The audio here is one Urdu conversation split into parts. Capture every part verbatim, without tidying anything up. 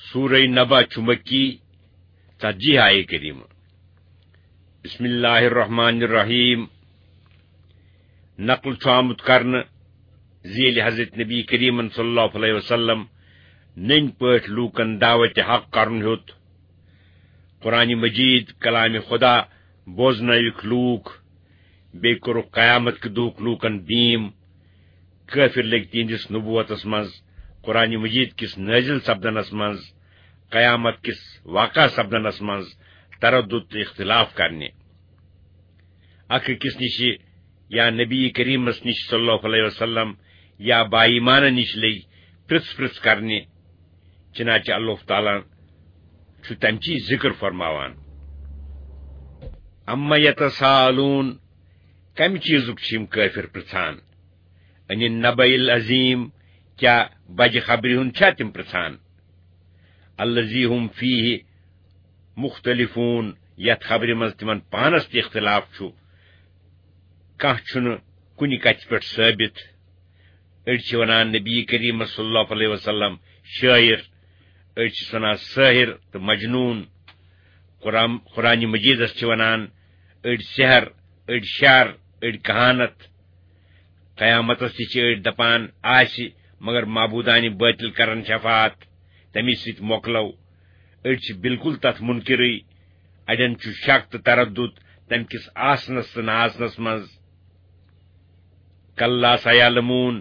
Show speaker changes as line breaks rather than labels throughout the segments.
سورہ نبا چھ مکی ژتجی آیہ کریمہ بسم اللہ الرحمن الرحیم نقل چھُ آمُت کرنہ زیل حضرت نبی کریم صلی اللہ علیہ وسلم نن پٲٹھۍ لوٗکن دعوت حق کرن ہیوٚت قرآن مجید کلام خدا بوزنٲوِکھ لوٗکھ بیٚیہِ کوٚرُکھ قیامت کہ دُہُک لوٗکن بیٖم کٲفر لٔگۍ تِہنٛدِس نبوتس منٛز قرآن مجید کِس نٲزل سپدنس منٛز قیامت کِس واقع سپدنس منٛز تردد تہٕ اختلاف کرنہِ اکھ أکِس نِش یا نبی کریمس نش صلی اللہ علیہ وسلم یا با ایمانن نش لٔگۍ پرژھ پرژھ کرنہِ چنانچہ اللہ تعالیٰ چھُ تمچی ذکر فرماوان اما یتساءلون کمہِ چیٖزُک چھِ یِم کٲفر پرژھان ان النبأ العظیم کیا بجہِ خبرِ ہُنٛد چھا تِم پرژھان الذی ہم فیہ مختلفون یتھ خبرِ منٛز تِمن پانس تہِ اختلاف چھُ کانٛہہ چھُنہٕ کُنہِ کتھِ پٮ۪ٹھ ثٲبت أڑۍ چھِ ونان نبی کریم صلی اللہ علیہ وسلم شٲعر أڑۍ چھِس ونان سٲحر تہٕ مجنون قرآن قرآن مجیدس چھِ ونان أڑۍ سحر أڑۍ شعر أڑۍ کہانت قیامتس تہِ چھِ أڑۍ دپان آسہِ مگر معبوٗدانہِ باطل کرن شفاعت تمی سۭتۍ مۄکلو أڑۍ چھِ بالکل تتھ منکرٕے اڑٮ۪ن چھُ شک تہٕ تردد تمہِ کِس آسنس تہٕ نہٕ آسنس منٛز کلّا سیعلمون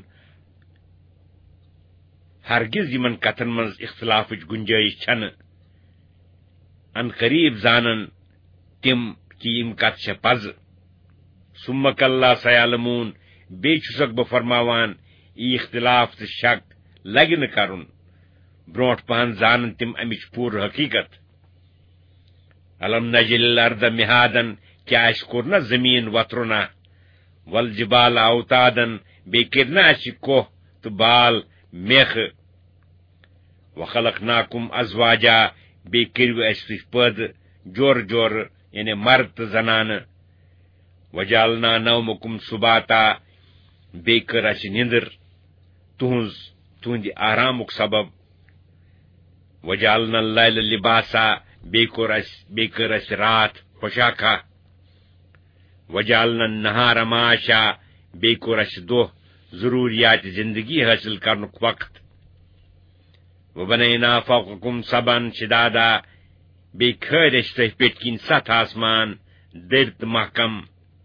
ہرگز یمن کتھن منٛز اختلافٕچ گنجٲیش چھنہٕ ان قریب زانن تِم کہ یِم کتھ چھےٚ پزٕ ثم کلّا سیعلمون بیٚیہِ چھُسکھ بہٕ فرماوان یہِ اختلاف تہٕ شک لگہِ نہٕ کرُن برونٹھ پہن زانن تِم امِچ پوٗرٕ حقیقت الم نجل الارض مہادن کیا اسہِ کوٚر نا زمیٖن وترُنا والجبال اوتادن بیٚیہِ کٔرۍ نا اسہِ کوہ تہٕ بال میکھٕ وخلقناکم ازواجا بیٚیہِ کٔرِو اسہِ تُہۍ پٲدٕ جورٕ جورٕ یعنی مرد تہٕ زنانہٕ وجالنا نومکم سباتا بیٚیہِ کٔر اسہِ نِندٕر تُہنٛز تُہنٛدِ آرامُک سبب وجالنا اللیل لباسا بیٚیہِ کوٚر اسہِ بیٚیہِ کٔر اسہِ راتھ پوشاکھا وجالنا النہار معاشا بیٚیہِ کوٚر اسہِ دۄہ ضروٗریات زندگی حٲصِل کرنُک وقت وبنینا فوقکم سبعا شدادا بیٚیہِ کھٲرۍ اسہِ تۄہہِ پٮ۪ٹھۍ کِنۍ ستھ آسمان دٔرۍ تہٕ محکم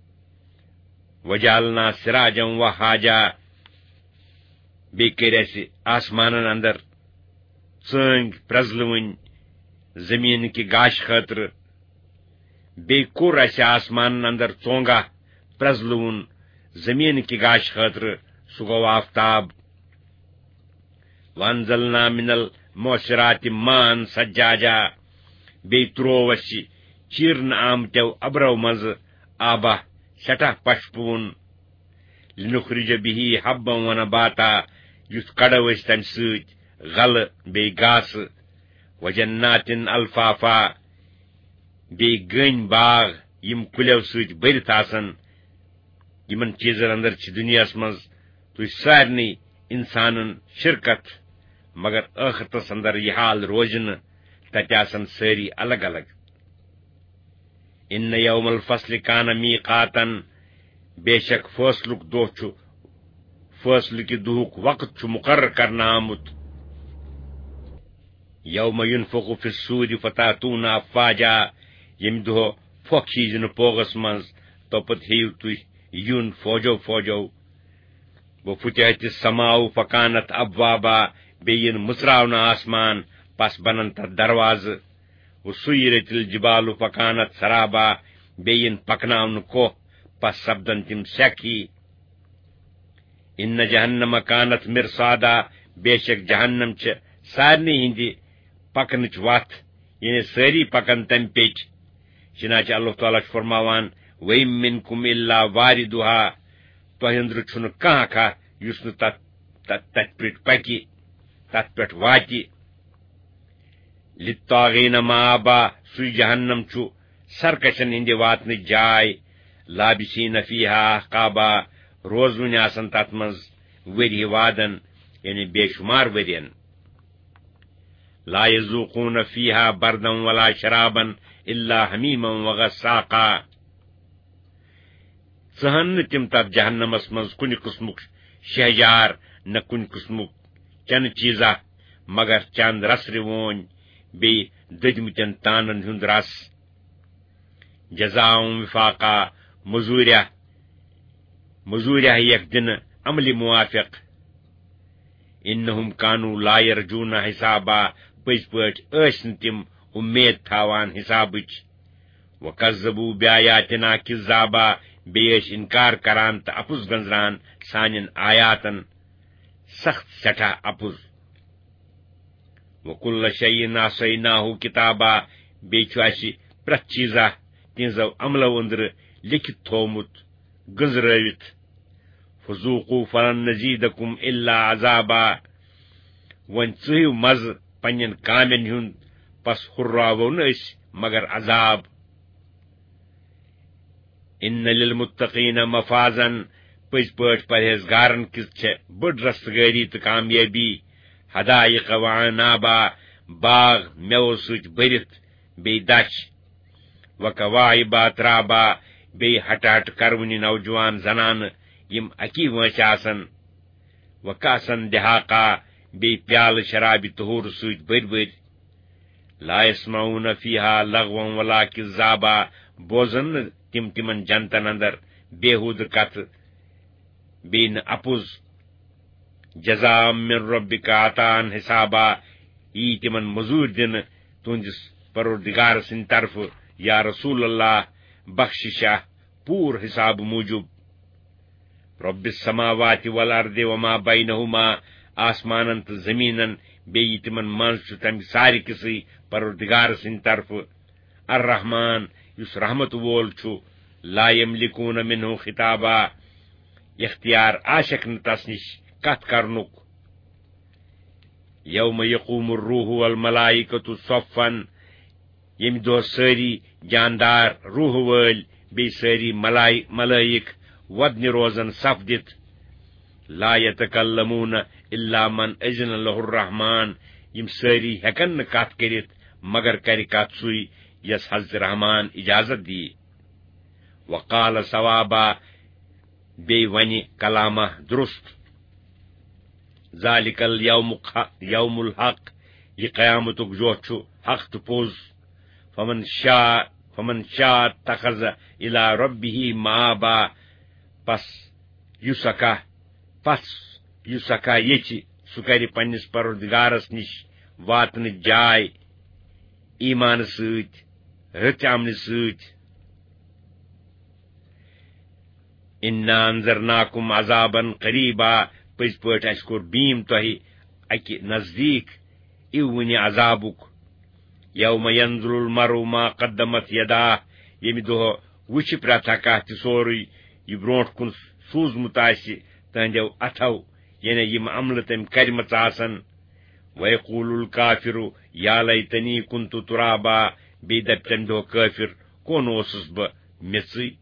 وجالنا سراجا وہاجا بیٚیہِ کٔرۍ اسہِ آسمانن اندر ژٲنگۍ پرزلوٕنۍ زمین کہِ گاشہٕ خٲطرٕ بیٚیہِ کوٚر اسہِ آسمانن اندر ژونگا پرزلوُن زمین کہِ گاشہٕ خٲطرٕ سُہ گوٚو آفتاب وانزلنا من المعصرات ماء سجاجا بیٚیہِ تروو اسہِ چیرنہٕ آمتیو ابرو منٛزٕ آبا سٹھاہ پشپوُن لنخرج به حبا ونباتا یُتھ کڑو أسۍ تمہِ سۭتۍ غلہٕ بیٚیہِ گاسہٕ وجناتن الفافا بیٚیہِ گٔنۍ باغ یِم کُلیو سۭتۍ بٔرِتھ آسن یمن چیٖزن اندر چھِ دُنیاہس منٛز تُہۍ سارنٕے انسانن شرکت مگر ٲخرتس اندر یہِ حال روزِ نہٕ تتہِ آسن سٲری الگ الگ ان یوم الفصل کان میقاتن بے شک فٲصلُک دۄہ چھُ فٲصلہٕ کہِ دُہُک وقت چھُ مقرر کرنہٕ آمُت یوم ينفخ فی الصور فتاتون افواجا ییٚمہِ دۄہ پھۄکھ یی دِنہٕ پوگس منٛز توپت ہیٚیِو تُہۍ یُن فوجو فوجو وفتحت السماء فکانت ابوابا بیٚیہِ یِن مٕژراونہٕ آسمان پس بنن تتھ دروازٕ وسیرت الجبال فکانت سرابا بیٚیہِ یِن پکناونہٕ کوہ پس سپدن تِم سیٚکھ ہی ان جہنم کانت مرصادا بے شک جہنم چھِ سارنٕے ہٕنٛدِ پکنٕچ وتھ یعنی سٲری پکن تمہِ پیٚٹھۍ چنانچہ اللہ تعالیٰ چھُ فرماوان وَإِن مِّنكُمْ إِلَّا وَارِدُهَا تۄہہِ أنٛدرٕ چھُنہٕ کانٛہہ کانٛہہ یُس نہٕ تتھ تتھ پٮ۪ٹھ پکہِ تتھ پٮ۪ٹھ واتہِ لِلطاغیٖنَ مآبا سُے جہنم چھُ سرکشن ہٕنٛدِ واتنٕچ جاے لابسیٖنَ فیٖہا احقابا روزوٕنۍ آسن تتھ منٛز ؤرۍ وادن یعنی بے شمار ؤرین لا یذوقون فیہا بردا ولا شرابا الا حمیما وغساقا ژٕہن نہٕ تِم تتھ جہنمس منٛز کُنہِ قٕسمُک شہجار نہ کُنہِ قٕسمُک چنہٕ چیٖزا مگر چند رسرِ وونۍ بیٚیہِ دٔدمٕتٮ۪ن تانن ہُنٛد رس جزاؤں وفاقا مزوٗریا مزوٗریا ہیٚیکھ دِنہٕ عملہِ موافق انہم کانو لا یرجون حسابا پٔزۍ پٲٹھۍ ٲسۍ نہٕ تِم اُمید تھاوان حسابٕچ وکذبوا بآیاتنا کذابا بیٚیہِ ٲسۍ انکار کران تہٕ اپُز گنزران سانٮ۪ن آیاتن سخت سٮ۪ٹھاہ اپُز وکل شیء احصیناہ کتابا بیٚیہِ چھُ اسہِ پرٛٮ۪تھ چیٖزا تِہنٛزو عملو أنٛدرٕ لیکھِتھ تھومُت گٔنزرٲوِتھ فذوقوا فلن نزیدکم الا عذابا وۄنۍ ژٕہِو مزٕ پننٮ۪ن کامٮ۪ن ہُنٛد پس ہُرراوو نہٕ أسۍ مگر عذاب ان للمتقین مفازن پٔزۍ پٲٹھۍ پرہیزگارن کِژ چھےٚ بٔڑ رستگٲری تہٕ کامیٲبی حدائق وعنابا باغ میوو سۭتۍ بٔرِتھ بیٚیہِ دچھ وکواعبا ترابا بیٚیہِ ہٹہٕ ہٹہٕ کرونہِ نوجوان زنانہٕ یِم اکی وٲنٛسہِ آسن وکاسن دہاقا بیٚیہِ پیالہٕ شرابہِ طہور سۭتۍ بٔرۍ بٔرۍ لا یسمعون فیہا لغوا ولا کذابا بوزن نہٕ تِم تِمن جنتن اندر بےحوٗدٕ کتھٕ بیٚیہِ نہٕ اپُز جزاء من ربک عطاء حسابا یی تِمن مزوٗرۍ دِنہٕ تُہنٛدِس پروردگار سٕنٛدِ طرفہٕ یا رسول اللہ بخششا پوٗرٕ حسابہٕ موٗجوٗب رب السماوات والارض وما بینہما آسمانن تہٕ زمیٖنن بیٚیہِ یہِ تِمن منٛز چھُ تمہِ سارِ کِسٕے پروردگار سٕنٛدِ طرفہٕ الرحمان یُس رحمت وول چھُ لا یملکون منہ خطابا اختیار آسیکھ نہٕ تس نِش کتھ کرنُک یوم یقوم الروح والملائکۃ صفن ییٚمہِ دۄہ سٲری جاندار روح وٲلۍ بیٚیہِ سٲری ملائک ملٲیک وۄدنہِ روزن صف دِتھ لا یتکلمون الا من اذن لہ الرحمان یِم سٲری ہیٚکن نہٕ کتھ کٔرِتھ مگر کرِ کتھ سُے یس حضرت رحمان اجازت دِیہِ وقال ثوابا بیٚیہِ ونہِ کلامہ درست ذالک الیوم یوم الحق یہ قیامتُک دۄہ چھُ حق تہٕ پوٚز فمن شاء فمن شاء اتخذ الی ربہ مآبا پس یُس ہکا پس یُس ہکا یژھِ سُہ کرِ پننِس پروردگارس نِش واتنہٕ جاے ایمانہٕ سۭتۍ رٕژ عملہِ سۭتۍ انا انذرناکم عذابا قریبا پٔزۍ پٲٹھۍ اسہِ کوٚر بیٖم تۄہہِ اکہِ نزدیٖک اِو وٕنہِ عذابُک یوم ینظر المرء ما قدمت یداه ییٚمہِ دۄہ وٕچھِ پرٛٮ۪تھ اکھ تہِ سورُے یہِ برونٛٹھ کُن سوٗزمُت آسہِ تٕہنٛدٮ۪و اتھو یعنی یِم عملہٕ تٔمۍ کرِمژٕ آسن ویقول الکافر یا لیتنی کنت ترابا بیٚیہِ دپہِ تمہِ دۄہ کٲفر کون اوسُس بہٕ میژٕے